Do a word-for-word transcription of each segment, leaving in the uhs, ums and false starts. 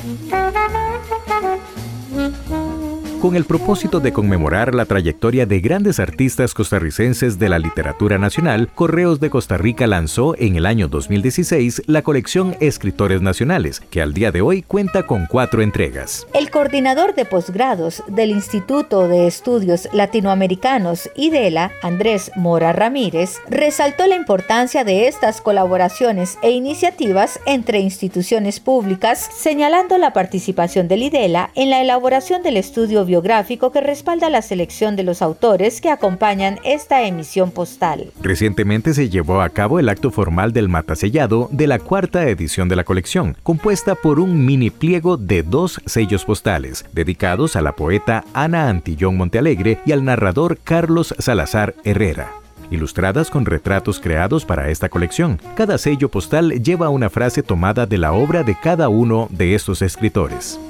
Con el propósito de conmemorar la trayectoria de grandes artistas costarricenses de la literatura nacional, Correos de Costa Rica lanzó en el año dos mil dieciséis la colección Escritores Nacionales, que al día de hoy cuenta con cuatro entregas. El coordinador de posgrados del Instituto de Estudios Latinoamericanos IDELA, Andrés Mora Ramírez, resaltó la importancia de estas colaboraciones e iniciativas entre instituciones públicas, señalando la participación del IDELA en la elaboración del estudio biográfico que respalda la selección de los autores que acompañan esta emisión postal. Recientemente se llevó a cabo el acto formal del matasellado de la cuarta edición de la colección, compuesta por un mini pliego de dos sellos postales, dedicados a la poeta Ana Antillón Montealegre y al narrador Carlos Salazar Herrera, ilustradas con retratos creados para esta colección. Cada sello postal lleva una frase tomada de la obra de cada uno de estos escritores.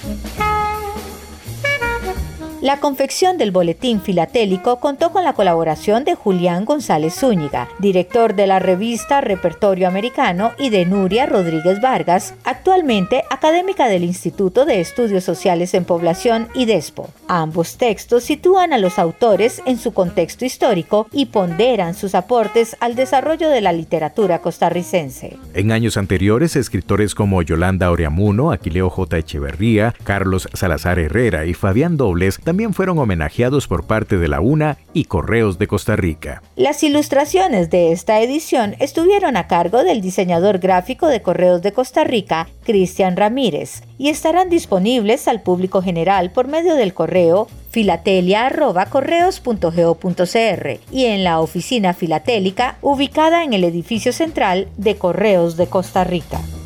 La confección del boletín filatélico contó con la colaboración de Julián González Zúñiga, director de la revista Repertorio Americano, y de Nuria Rodríguez Vargas, actualmente académica del Instituto de Estudios Sociales en Población, IDESPO. Ambos textos sitúan a los autores en su contexto histórico y ponderan sus aportes al desarrollo de la literatura costarricense. En años anteriores, escritores como Yolanda Oreamuno, Aquileo J. Echeverría, Carlos Salazar Herrera y Fabián Dobles también fueron homenajeados por parte de la UNA y Correos de Costa Rica. Las ilustraciones de esta edición estuvieron a cargo del diseñador gráfico de Correos de Costa Rica, Cristian Ramírez, y estarán disponibles al público general por medio del correo filatelia arroba correos punto go punto cr y en la oficina filatélica ubicada en el edificio central de Correos de Costa Rica.